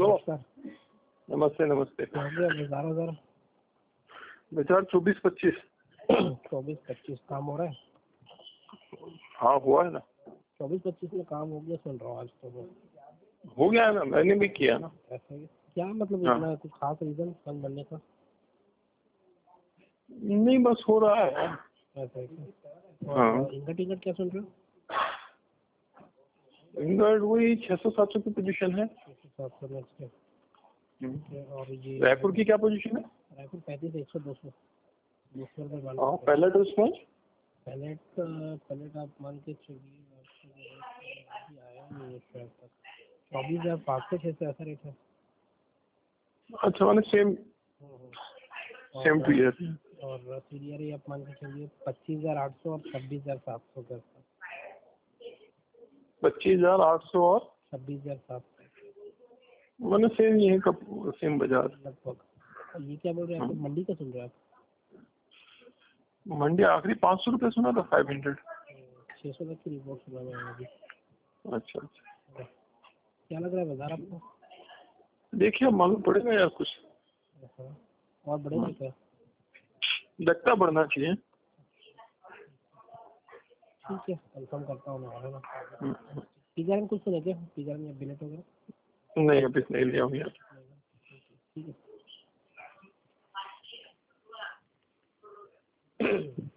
Hello नमस्ते नमस्ते। विचार 24-25 काम हो रहा है। हाँ हुआ है ना। 24-25 में काम हो गया सुन रहा हूँ आज तो हो गया है ना, मैंने भी किया ना। ऐसा ही क्या मतलब हाँ। इतना कुछ खास रीजन फंड बनने का? नहीं बस हो रहा है। ऐसा है क्या? हाँ। और इंगट इंगट क्या सुन रहे हो? इंगट वही 600-700 की पोजीशन है। 700 नेक्स्ट है। और ये रायपुर की क्या पोजीशन है? रायपुर 35 100 200 रुपये मान हाँ पैलेट रिस्पॉन्स पैलेट आप मान के चलिए आया नहीं है शायद तक 24,500-600 ऐसा रेट है। अच्छा मैंने सेम टू ईयर। और सीरियर आप मान के चलिए 25,800 और 26,700 का 25,800 और 26,700 मैंने सेम ये है कब सेम बाजार लगभग। ये क्या बोल रहे हैं आप? मंडी का सुन रहे हैं आप? मंडी आखिरी 500 रुपये सुना था। 500 600 तक की रिपोर्ट सुना मैंने अभी। अच्छा अच्छा। क्या लग रहा है बाजार आपको? देखिए मालूम पड़ेगा यार कुछ। और बढ़ेगा क्या? लगता बढ़ना चाहिए। ठीक है कंफर्म करता हूँ मैं, है ना। पिज़्ज़ा में कुछ तो लेते हैं, पिज़्ज़ा में बिलेट वगैरह नहीं अभी नहीं लिया हूँ यार। ठीक है।